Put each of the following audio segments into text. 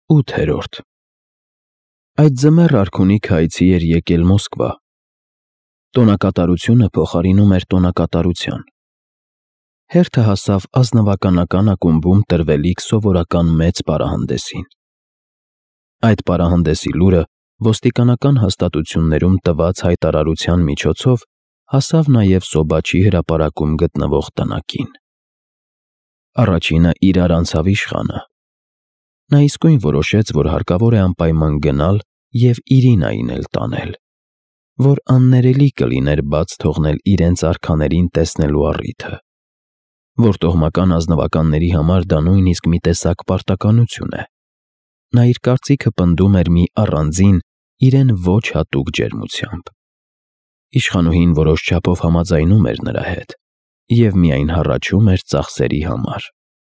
8-րդ Այդ ձմեռ արքունիքը այցի էր եկել Մոսկվա։ Տոնակատարությունը փոխարինում էր տոնակատարության։ Հերթը հասավ ազնվականական ակումբում տրվելիք սովորական մեծ պարահանդեսին։ Այդ պարահանդեսի լուրը ոստիկանական հաստատություններում տված հայտարարության միջոցով հասավ նաև Սոբաչի հրապարակում գտնվող տնակին։ Առաջինը իրար անցավ իշխանը։ Նա իսկույն որոշեց, որ հարկավոր է անպայման գնալ և Իրինային էլ տանել, որ աններելի կլիներ բաց թողնել իրենց արքաներին տեսնելու առիթը, որ տոհմական ազնվականների համար դա նույնիսկ մի տեսակ պարտականություն է։ Նա իր կարծիքը պնդում էր մի առանձին, իրեն ոչ հատուկ ջերմությամբ։ Իշխանուհին որոշ չափով համաձայնում էր նրա հետ և միայն հառաչում էր ծախսերի համար։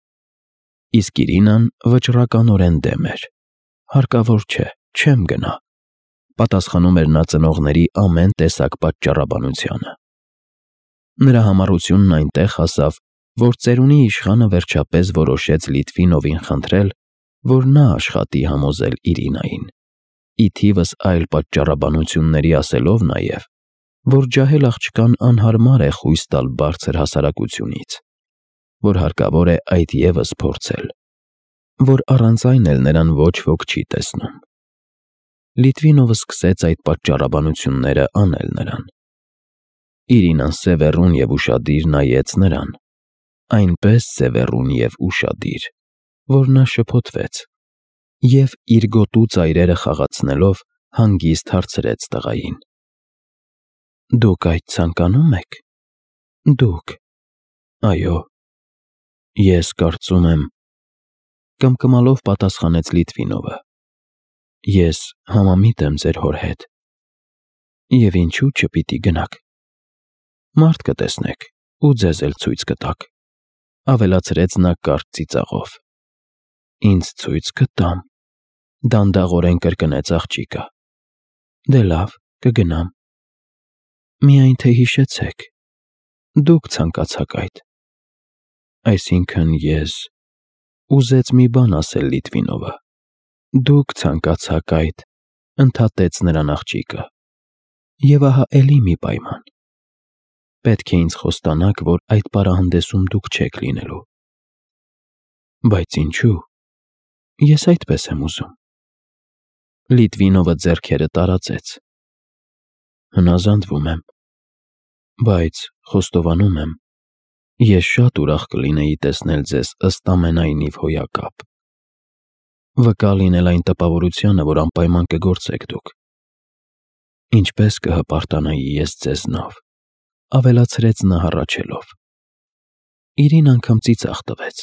Իսկ Իրինան վճռականորեն դեմ էր։ Հարկավոր չէ, չեմ գնա, պատասխանում էր նա ծնողների ամեն տեսակ պատճառաբանությանը։ Նրա համառությունն այնտեղ հասավ, որ ծերունի իշխանը վերջապես որոշեց Լիտվինովին խնդրել, որ նա աշխատի համոզել Իրինային, ի թիվս այլ պատճառաբանությունների ասելով նաև, որ ջահել աղջկան անհարմար է խույս տալ բարձր հասարակությունից, որ հարկավոր է այդ ևս փորձել, որ առանց այն էլ նրան ոչ ոք չի տեսնում։ Լիտվինովը սկսեց այդ պատճառաբանությունները անել նրան։ Իրինան սևեռուն և ուշադիր նայեց նրան, այնպես սևեռուն և ուշադիր, որ նա շփոթվեց և, իր գոտու ծայրերը խաղացնելով, հանգիստ հարցրեց տղային. «Դուք այդ ցանկանում եք»։ «Դուք»։ «Այո»։ «Ես կարծում եմ», կմկմալով պատասխանեց Լիտվինովը, «ես համամիտ եմ ձեր հոր հետ»։ «Եվ ինչու չպիտի գնաք։ Մարդ կտեսնեք ու ձեզ էլ ցույց կտաք», ավելացրեց նա կարճ ծիծաղով։ «Ինձ ցույց կտամ», դանդաղորեն կրկնեց աղջիկը։ «Դե լավ, կգնամ։ Միայն թե հիշեցեք, դուք ցանկացաք այդ»։ «Այսինքն ես…» ուզեց մի բան ասել Լիտվինովը։ «Դուք ցանկացաք այդ», ընդհատեց նրան աղջիկը։ «Եվ ահա էլի մի պայման. պետք է ինձ խոստանաք, որ այդ պարահանդեսում դուք չեք լինելու»։ «Բայց ինչու։ Ես այդպես եմ ուզում»։ Լիտվինովը ձեռքերը տարածեց։ «Հնազանդվում եմ, բայց խոստովանում եմ, ես շատ ուրախ կլինեի տեսնել ձեզ ըստ ամենայնիվ հոյակապ։ Վկա լինել այն տպավորությանը, որ անպայման կգործեք դուք։ Ինչպես կհպարտանայի ես ձեզնով», ավելացրեց նա հառաչելով։ Իրին անգամ ծիծաղ տվեց։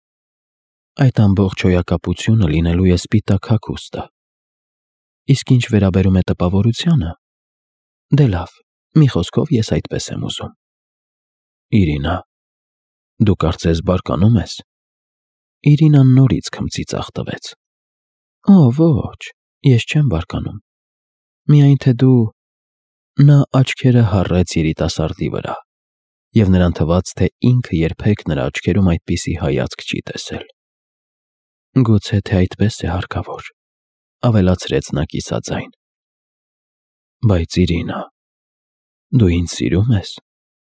«Այդ ամբողջ հոյակապությունը լինելու է սպիտակ հագուստը։ Իսկ ինչ վերաբերում է տպավորությանը, դե լավ, մի խոսքով ես այդպես եմ ուզում»։ «Իրինա, դու կարծես բարկանում ես»։ Իրինան նորից քմծիծաղ տվեց։ «Օ, ոչ, ես չեմ բարկանում։ Միայն թե դու…» Նա աչքերը հառեց երիտասարդի վրա, և նրան թվաց, թե ինքը երբեք նրա աչքերում այդպիսի հայացք չի տեսել։ «Գուցե թե այդպես է հարկավոր», ավելացրեց նա կիսաձայն։ «Բայց Իրինա, դու ինձ սիրում ես»։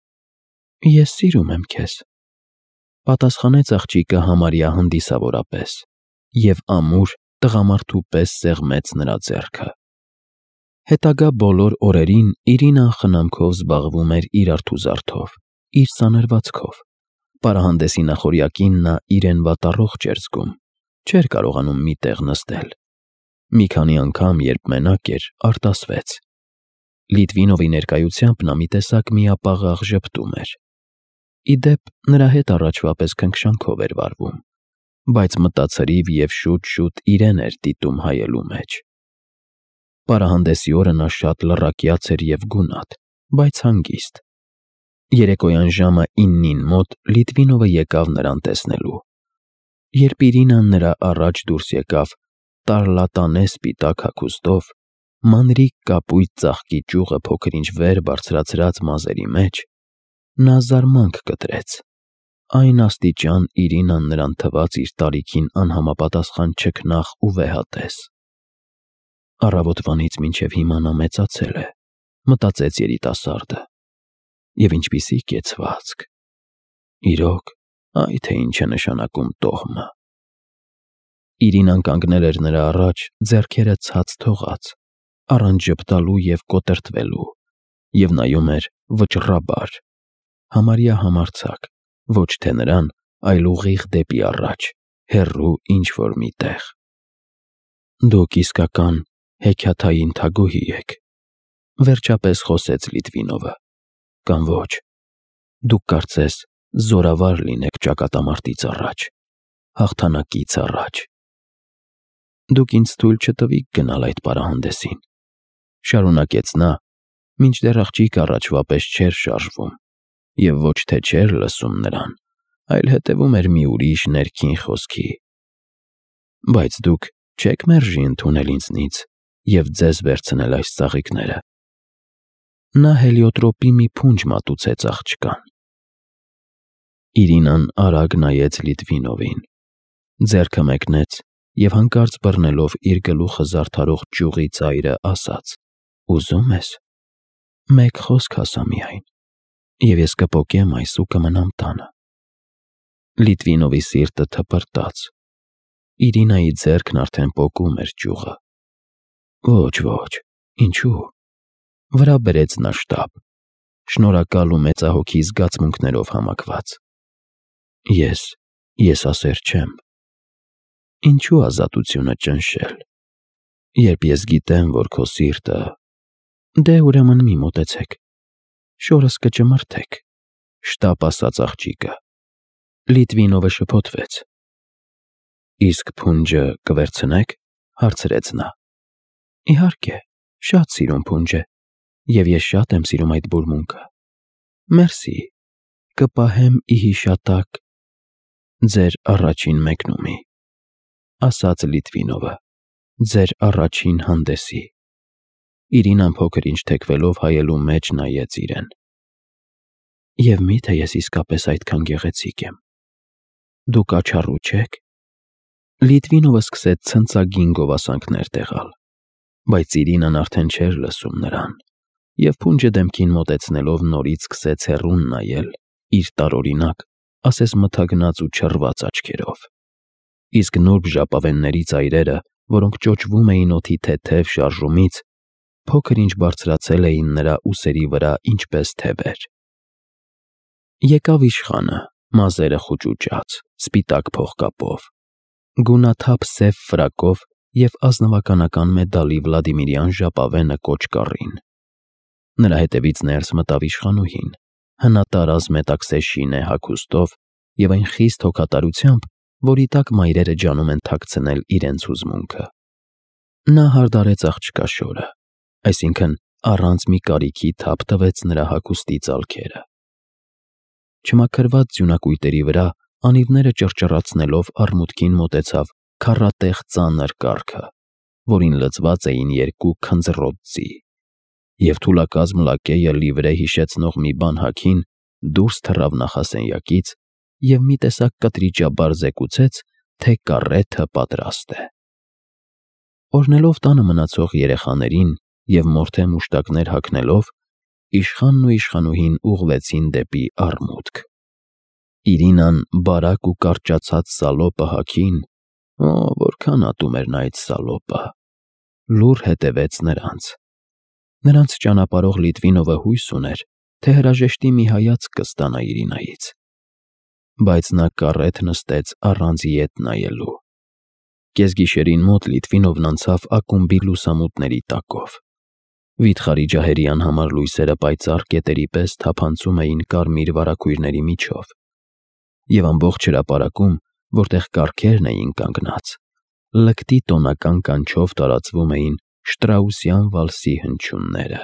«Ես սիրում եմ քեզ», պատասխանեց աղջիկը համարյա հանդիսավորապես և ամուր տղամարդու պես սեղմեց նրա ձեռքը։ Հետագա բոլոր օրերին Իրինան խնամքով զբաղվում էր իր արթուզարդով, իր սանրվածքով։ Պարահանդեսի նախօրյակին նա իրեն վատառողջ էր զգում, չէր կարողանում մի տեղ նստել։ Մի քանի անգամ, երբ մենակ էր, արտասվեց։ Լիտվինովի ներկայությամբ նա մի տեսակ միապաղաղ ժպտում էր։ Ի դեպ, նրա հետ առաջվա պես քնքշանքով էր վարվում, բայց մտածրիվ և շուտ-շուտ իրեն էր դիտում հայելու մեջ։ Պարահանդեսի օրը նա շատ լռակյաց էր և գունատ, բայց հանգիստ։ Երեկոյան ժամը 9-ին մոտ Լիտվինովը եկավ նրան տեսնելու։ Երբ Իրինան նրա առաջ դուրս եկավ տառլատանե սպիտակ հագուստով, մանրիկ կապույտ ծաղկի ճյուղը փոքր-ինչ վեր բարձրացրած մազերի մեջ, նա զարմանք կտրեց։ Այն աստիճան Իրինան նրան թվաց իր տարիքին անհամապատասխան չքնաղ ու վեհատես։ Առավոտվանից մինչև հիմա նա մեծացել է, մտածեց երիտասարդը, և ինչպիսի կեցվածք։ Իրոք, այ թե ինչ է նշանակում տոհմը։ Իրինան կանգնել էր նրա առաջ, ձեռքերը ցած թողած, առանց ժպտալու և կոտրտվելու, և նայում էր վճռաբար, համարյա համարձակ, ոչ թե նրան, այլ ուղիղ դեպի առաջ, հեռու ինչ-որ մի տեղ։ Դուք իսկական հեքիաթային թագուհի եք, վերջապես խոսեց Լիտվինովը, կամ ոչ, դուք կարծես զորավար լինեք ճակատամարտից առաջ, հաղթանակից առաջ։ Դուք ինձ թույլ չտվիք գնալ այդ պարահանդեսին, շարունակեց նա, մինչդեռ աղջիկը առաջվա պես չէր շարժվում, և ոչ թե չէր լսում նրան, այլ հետևում էր մի ուրիշ ներքին խոսքի։ Բայց դուք չեք մերժի ընդունել ինձնից և ձեզ վերցնել այս ծաղիկները։ Նա հելիոտրոպի մի փունջ մատուցեց աղջկան։ Իրինան արագ նայեց Լիտվինովին, ձեռքը մեկնեց և հանկարծ բռնելով իր գլուխը զարդարող ճյուղի ծայրը ասաց. «Ուզում ես, մեկ խոսք ասա միայն, և ես կպոկեմ այս ու կմնամ տանը»։ Լիտվինովի սիրտը թպրտաց։ Իրինայի ձեռքն արդեն պոկում էր ճյուղը։ Ոչ, ինչու՞։ Վրա բերեց նա շտապ, շնորհակալ ու մեծահոգի զգացմունքներով համակված։ Ես ասեր չեմ։ Ինչու ազատությունը ճնշել, երբ ես գիտեմ, որ քո սիրտը… Դե ուրեմն մի մոտեցեք, շորս կճմրթեք, շտապ ասաց աղջիկը։ Լիտվինովը շփոթվեց։ Իսկ փունջը կվերցնե՞ք, հարցրեց նա։ Իհարկե, շատ սիրուն փունջ է, և ես շատ եմ սիրում այդ բուրմունքը։ Մերսի, կպահեմ ի հիշատակ ձեր առաջին մեկնումի, ասաց Լիտվինովը, ձեր առաջին հանդեսի։ Իրինան փոքր-ինչ թեքվելով հայելու մեջ նայեց իրեն։ Եվ մի՞թե ես իսկապես այդքան գեղեցիկ եմ։ Դուք աչառու չեք։ Լիտվինովը սկսեց ցնծագին գովասանքներ տեղալ, բայց Իրինան արդեն չէր լսում նրան, և փունջը դեմքին մոտեցնելով նորից սկսեց հեռուն նայել իր տարօրինակ, ասես մթագնած ու չռված աչքերով։ Իսկ նուրբ ժապավենների ծայրերը, որոնք ճոճվում էին օդի թեթև շարժումից, փոքր-ինչ բարձրացել էին նրա ուսերի վրա ինչպես թևեր։ Եկավ իշխանը, մազերը խուճուճած, սպիտակ փողկապով, գունաթափ սև ֆրակով և ազնվականական մեդալի Վլադիմիրյան ժապավենը կոճկառին։ Նրա հետևից ներս մտավ իշխանուհին, հնատարազ մետաքսե շինե հագուստով և այն խիստ հոգատարությամբ, որի տակ մայրերը ջանում են թաքցնել իրենց հուզմունքը։ Նա հարդարեց աղջկա շորը, այսինքն առանց մի կարիքի թափ տվեց նրա հագուստի ծալքերը։ Չմաքրված ձյունակույտերի վրա անիվները ճռճռացնելով արմուտքին մոտեցավ քառատեղ ծանր կառքը, որին լցված էին երկու քնձռոտ ձի, և թուլակազմ լակեյը լիվրե հիշեցնող մի բան հագին դուրս թռավ նախասենյակից և մի տեսակ կտրիճաբար զեկուցեց, թե կառեթը պատրաստ է։ Օրհնելով տանը մնացող երեխաներին և մորթե մուշտակներ հագնելով, իշխանն ու իշխանուհին ուղղվեցին դեպի արմուտք։ Իրինան բարակ ու կարճացած սալոպը հագին, որքան ատում էր նա այդ սալոպը, լուռ հետևեց նրանց։ Նրանց ճանապարհող Լիտվինովը հույս ուներ, թե հրաժեշտի մի հայացք կստանա Իրինայից։ Բայց նա կառեթ նստեց առանց ետ նայելու։ Կեսգիշերին մոտ Լիտվինովն անցավ ակումբի լուսամուտների տակով։ Վիթխարի ջահերի անհամար լույսերը պայծառ կետերի պես թափանցում էին կարմիր վարագույրների միջով, և ամբողջ հրապարակում, որտեղ կառքերն էին կանգնած, լկտի տոնական կանչով տարածվում էին շտրաուսյան վալսի հնչյունները։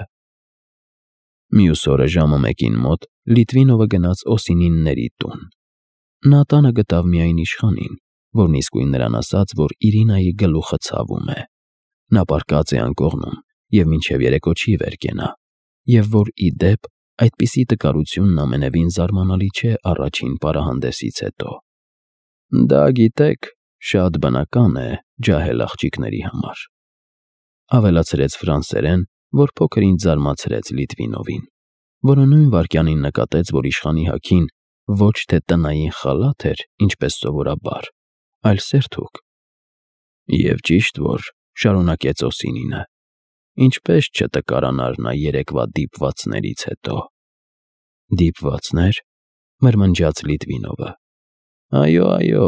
Մյուս օրը ժամը 1-ին մոտ Լիտվինովը գնաց Օսինինների տուն։ Նա տանը գտավ միայն իշխանին, որն իսկույն նրան ասաց, որ Իրինայի գլուխը ցավում է։ Նա պառկած է անկողնում և մինչև երեկո չի վեր կենա, և որ, ի դեպ, այդպիսի տկարությունն ամենևին զարմանալի չէ առաջին պարահանդեսից հետո։ Դա, գիտեք, շատ բնական է ջահել աղջիկների համար, ավելացրեց ֆրանսերեն, որ փոքր ինչ զարմացրեց Լիտվինովին, որը նույն վայրկյանին նկատեց, որ իշխանի հագին ոչ թե տնային խալաթ էր, ինչպես սովորաբար, այլ սերթուկ։ Եվ ճիշտ որ, շարունակեց Օսինինը, ինչպես չտկարանար նա երեկվա դիպվածներից հետո։ Դիպվածնե՞ր, մրմնջաց Լիտվինովը։ Այո,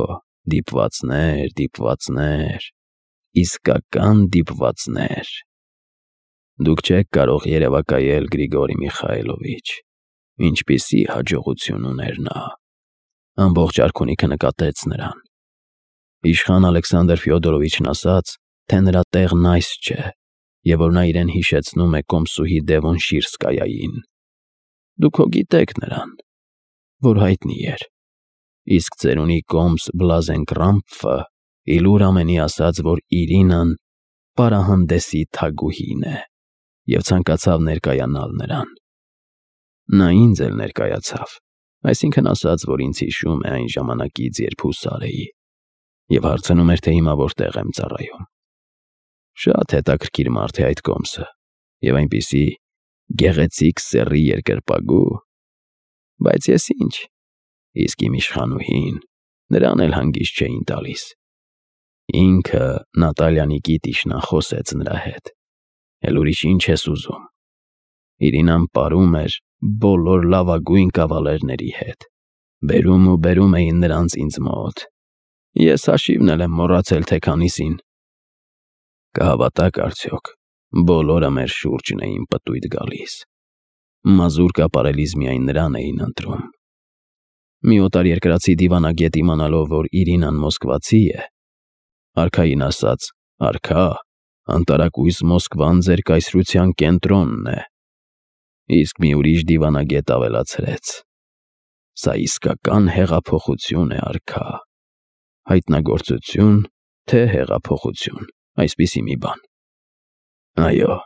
դիպվածներ, իսկական դիպվածներ։ Դուք չեք կարող երևակայել, Գրիգորի Միխայլովիչ, ինչպիսի հաջողություն ուներ նա։ Ամբողջ արքունիքը նկատեց նրան։ Իշխան Ալեքսանդր Ֆյոդորովիչն ասաց, թե նրա տեղն այս չէ, և որ նա իրեն հիշեցնում է Կոմսուհի Դևոնշիրսկայային։ Դուք հո գիտեք նրան, որ հայտնի էր։ Իսկ ծերունի Կոմս Բլազենկրամփը իլուր ամենի ասաց, որ Իրինան պարահանդեսի թագուհին է, և ցանկացավ ներկայանալ նրան։ Նա ինձ էլ ներկայացավ, այսինքն ասաց, որ ինձ հիշում է այն ժամանակից, երբ հուսար էի, և հարցնում էր, թե հիմա որտեղ եմ ծառայում։ Շատ հետաքրքիր մարդ է այդ Կոմսը, և այնպիսի գեղեցիկ սեռի երկրպագու, բայց ես ինչ, իսկ իմ իշխանուհին, նրան էլ հանգիստ չէին տալիս։ Ինքը Նատալյանիկի իշխանախոս նրա հետ, էլ ուրիշ ինչ ես ուզում։ Իրինան պարում էր բոլոր լավագույն կավալերների հետ, բերում էին նրանց ինձ մոտ։ Ես հաշիվն էլ եմ մոռացել, թե քանիսին։ Կհավատաք արդյոք, բոլորը մեր շուրջն էին պտույտ գալիս։ Մազուրկա պարելիս միայն նրան էին ընտրում։ Մի օտարերկրացի դիվանագետ իմանալով, որ Իրինան մոսկվացի է, արքային ասաց. «Արքա, անտարակույս Մոսկվան ձեր կայսրության կենտրոնն է»։ Իսկ մի ուրիշ դիվանագետ ավելացրեց. «Սա իսկական հեղափոխություն է, արքա, հայտնագործություն, թե հեղափոխություն, այսպիսի մի բան»։ Այո,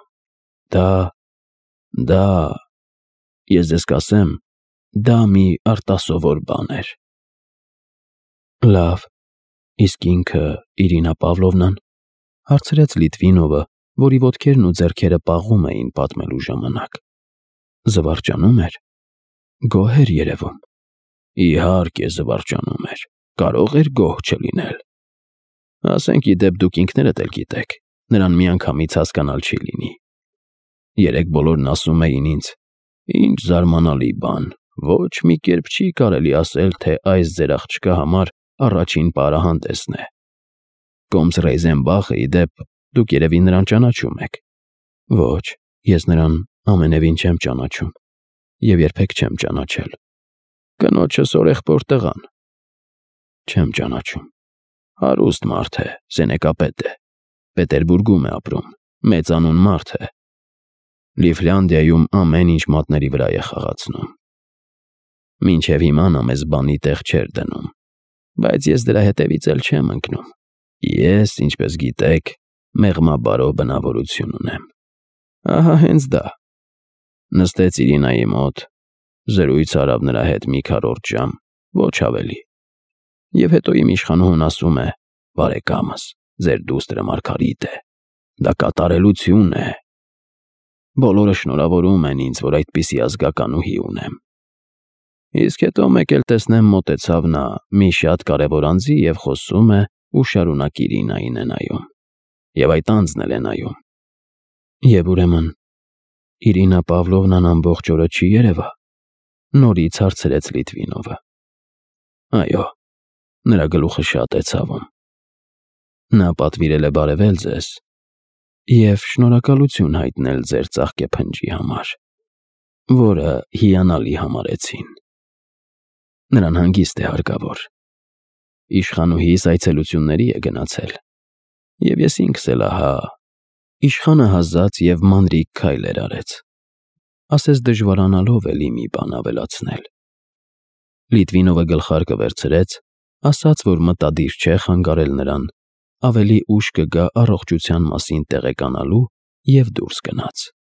դա, ես ձեզ կասեմ, դա մի արտասովոր բան էր։ Լավ, իսկ ինքը Իրինա Պավլովնան, հարցրեց Լիտվինովը, որի ոտքերն ու ձեռքերը պաղում էին պատմելու ժամանակ։ Զվարճանում էր։ Գոհ էր երևում։ Իհարկե զվարճանում էր, կարող էր գոհ չլինել։ Ասենք ի դեպ դուք ինքներդ էլ գիտեք, նրան միանգամից հասկանալ չի լինի։ Երեկ բոլորն ասում էին ինձ. «Ինչ զարմանալի բան, ոչ մի կերպ չի կարելի ասել, թե այս ձեր աղջկա համար առաջին պարահանդեսն է»։ Կոմս Ռեյզենբախը, ի դեպ, դուք երևի նրան ճանաչում եք։ Ոչ, ես նրան ամենևին չեմ ճանաչում և երբեք չեմ ճանաչել։ Կնոջս օրեղբոր տղան։ Չեմ ճանաչում։ Հարուստ մարդ է, սենեկապետ է, Պետերբուրգում է ապրում, մեծանուն մարդ է։ Լիֆլանդիայում ամեն ինչ մատների վրա է խաղացնում։ Մինչև հիմա նա մեզ բանի տեղ չէր դնում, բայց ես դրա հետևից էլ չեմ ընկնում։ Ես, ինչպես գիտեք, մեղմաբարո բնավորություն ունեմ։ Ահա հենց դա։ Նստեց Իրինայի մոտ, զրույց արավ նրա հետ մի քառորդ ժամ, ոչ ավելի։ Եվ հետո իմ իշխանուհուն ասում է. «Բարեկամս, ձեր դուստրը Մարգարիտ է, դա կատարելություն է»։ Բոլորը շնորհավորում են ինձ, որ այդպիսի ազգականուհի ունեմ։ Իսկ հետո մեկ էլ տեսնեմ մոտեցավ նա մի շատ կարևոր անձի և խոսում է ու շարունակ Իրինային է նայում, և այդ անձն էլ է նայում։ Եվ ուրեմն Իրինա Պավլովնան ամբողջ օրը չի երևա, նորից հարցրեց Լիտվինովը։ Այո, նրա գլուխը շատ է ցավում։ Նա պատվիրել է բարևել ձեզ և շնորհակալություն հայտնել ձեր ծաղկե փնջի համար, որը հիանալի համարեցին։ Նրան հանգիստ է հարկավոր։ Իշխանուհիս այցելությունների է գնացել, և ես ինքս էլ ահա։ Իշխանը հազաց և մանրիկ քայլեր արեց, ասես դժվարանալով էլի մի բան ավելացնել։ Լիտվինովը գլխարկը վերցրեց, ասաց, որ մտադիր չէ խանգարել նրան, ավելի ուշ կգա առողջության մասին տեղեկանալու և դուրս գնաց։